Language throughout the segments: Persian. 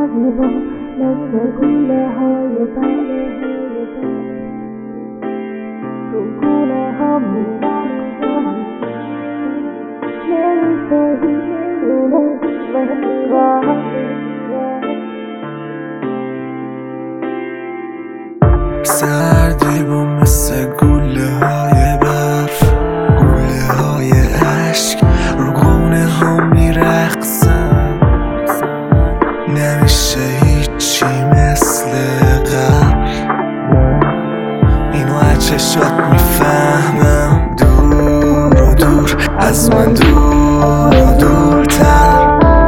سردی با مثل گوله های برد تو گوله ها میرقصم نمیفهمی سردی با مثل گوله های برف گوله های عشق رو گونه ها میرقصن نمیشه هیچی مثل قبل اینو از چشات میفهمم دور و دور از من دور و دورتر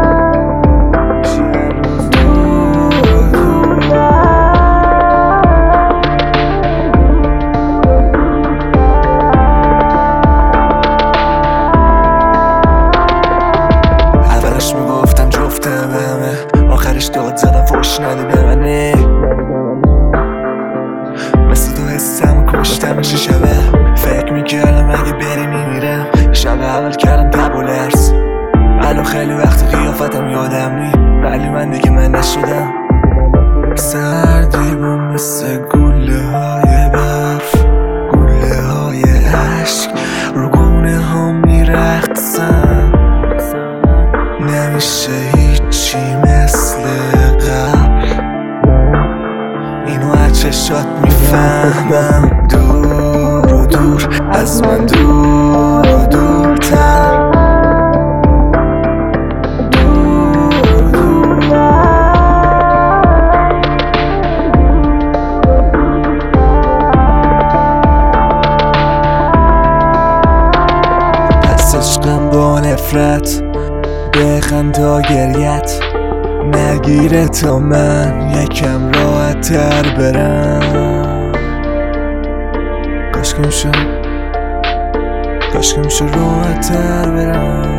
میگفتم جفتم همه آخرش داد زدم فوش ندی به منه مثل تو حسم کشتم چه شبه فکر میکردم اگه بری میمیرم شب اول کردم تب و لرز الان خیلی وقت قیافتم یادم نی ولی من دیگه من نشدم سردی با مثل گوله های برف گوله های عشق رو گونه ها میرقصن نمیشه هیچی مثل قبل اینو از چشات میفهمم دور و دور از من دور و دورتر پس عشقم با نفرت بخند تا گریت نگیره تا من یکم راحت تر برم کاش که میشه راحت تر برم